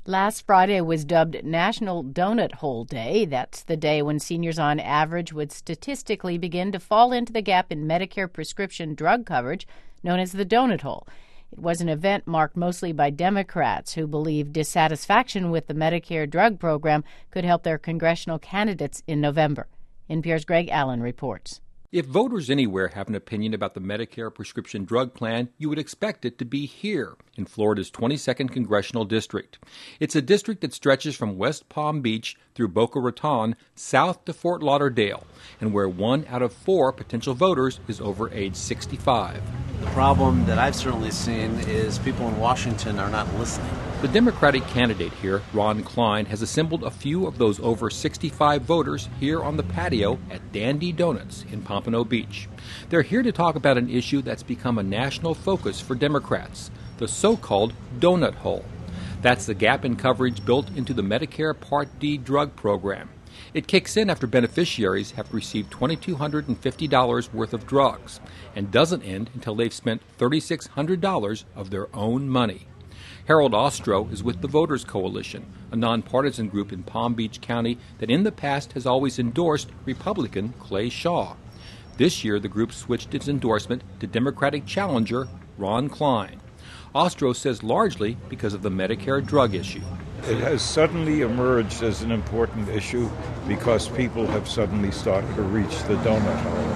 Last Friday was dubbed National Donut Hole Day. That's the day when seniors on average would statistically begin to fall into the gap in Medicare prescription drug coverage, known as the donut hole. It was an event marked mostly by Democrats who believe dissatisfaction with the Medicare drug program could help their congressional candidates in November. NPR's Greg Allen reports. If voters anywhere have an opinion about the Medicare prescription drug plan, you would expect it to be here, in Florida's 22nd Congressional District. It's a district that stretches from West Palm Beach through Boca Raton south to Fort Lauderdale, and where 1 out of 4 potential voters is over age 65. The problem that I've certainly seen is people in Washington are not listening. The Democratic candidate here, Ron Klein, has assembled a few of those over 65 voters here on the patio at Dandy Donuts in Pompano Beach. They're here to talk about an issue that's become a national focus for Democrats, the so-called donut hole. That's the gap in coverage built into the Medicare Part D drug program. It kicks in after beneficiaries have received $2,250 worth of drugs and doesn't end until they've spent $3,600 of their own money. Harold Ostro is with the Voters Coalition, a nonpartisan group in Palm Beach County that in the past has always endorsed Republican Clay Shaw. This year, the group switched its endorsement to Democratic challenger Ron Klein. Ostro says largely because of the Medicare drug issue. It has suddenly emerged as an important issue because people have suddenly started to reach the donut hole.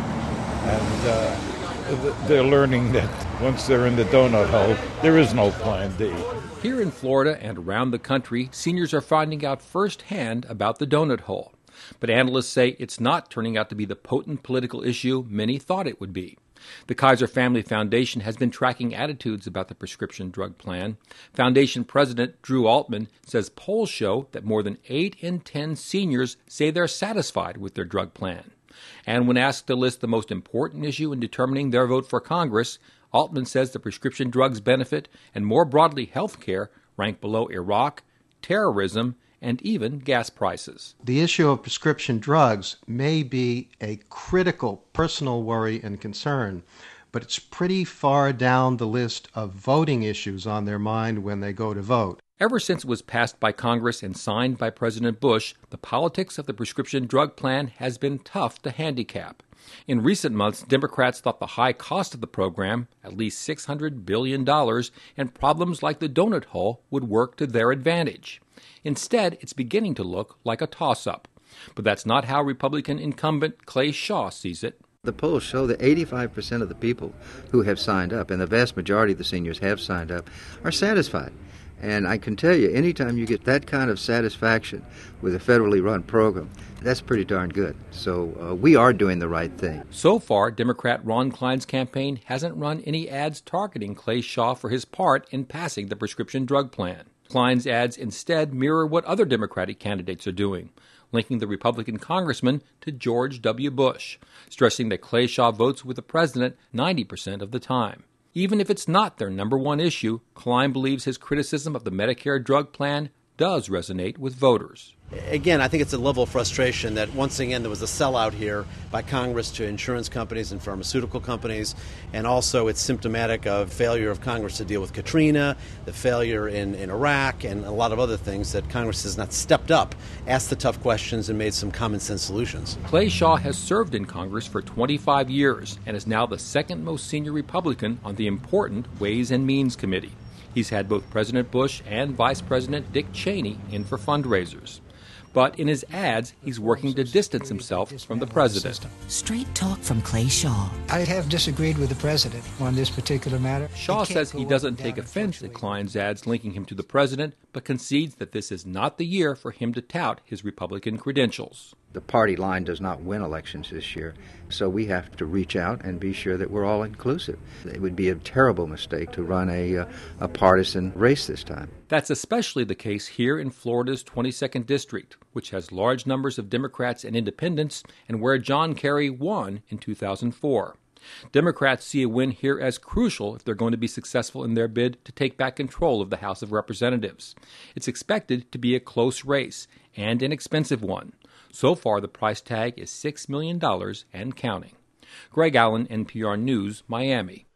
And they're learning that once they're in the donut hole, there is no plan D. Here in Florida and around the country, seniors are finding out firsthand about the donut hole. But analysts say it's not turning out to be the potent political issue many thought it would be. The Kaiser Family Foundation has been tracking attitudes about the prescription drug plan. Foundation President Drew Altman says polls show that more than 8 in 10 seniors say they're satisfied with their drug plan. And when asked to list the most important issue in determining their vote for Congress, Altman says the prescription drugs benefit and more broadly health care rank below Iraq, terrorism, and even gas prices. The issue of prescription drugs may be a critical personal worry and concern, but it's pretty far down the list of voting issues on their mind when they go to vote. Ever since it was passed by Congress and signed by President Bush, the politics of the prescription drug plan has been tough to handicap. In recent months, Democrats thought the high cost of the program, at least $600 billion, and problems like the donut hole would work to their advantage. Instead, it's beginning to look like a toss-up. But that's not how Republican incumbent Clay Shaw sees it. The polls show that 85% of the people who have signed up, and the vast majority of the seniors have signed up, are satisfied. And I can tell you, anytime you get that kind of satisfaction with a federally run program, that's pretty darn good. So we are doing the right thing. So far, Democrat Ron Klein's campaign hasn't run any ads targeting Clay Shaw for his part in passing the prescription drug plan. Klein's ads instead mirror what other Democratic candidates are doing, linking the Republican congressman to George W. Bush, stressing that Clay Shaw votes with the president 90% of the time. Even if it's not their number one issue, Klein believes his criticism of the Medicare drug plan does resonate with voters. Again, I think it's a level of frustration that once again there was a sellout here by Congress to insurance companies and pharmaceutical companies, and also it's symptomatic of failure of Congress to deal with Katrina, the failure in Iraq, and a lot of other things that Congress has not stepped up, asked the tough questions, and made some common sense solutions. Clay Shaw has served in Congress for 25 years and is now the second most senior Republican on the important Ways and Means Committee. He's had both President Bush and Vice President Dick Cheney in for fundraisers. But in his ads, he's working to distance himself from the president. Straight talk from Clay Shaw. I have disagreed with the president on this particular matter. Shaw says he doesn't take offense at Klein's ads linking him to the president, but concedes that this is not the year for him to tout his Republican credentials. The party line does not win elections this year, so we have to reach out and be sure that we're all inclusive. It would be a terrible mistake to run a partisan race this time. That's especially the case here in Florida's 22nd District, which has large numbers of Democrats and independents and where John Kerry won in 2004. Democrats see a win here as crucial if they're going to be successful in their bid to take back control of the House of Representatives. It's expected to be a close race and an expensive one. So far, the price tag is $6 million and counting. Greg Allen, NPR News, Miami.